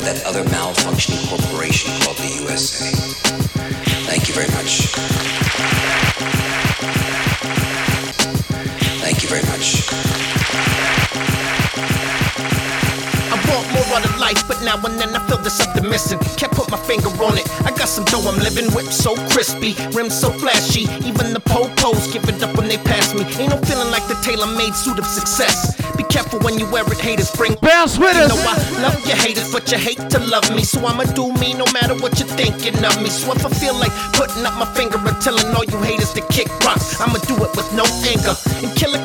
that other malfunctioning corporation called the USA. Thank you very much. Thank you very much. I want more out of life, but now and then I feel there's something missing. Can't put my finger on it. I got some dough I'm living with, so crispy, rims so flashy. Even the po-pos give it up when they pass me. Ain't no feeling like the tailor-made suit of success. Be careful when you wear it, haters bring. Bounce with us. You know I love your haters, but you hate to love me. So I'ma do me no matter what you're thinking of me. So if I feel like putting up my finger and telling all you haters to kick rocks, I'ma do it with no anger and kill a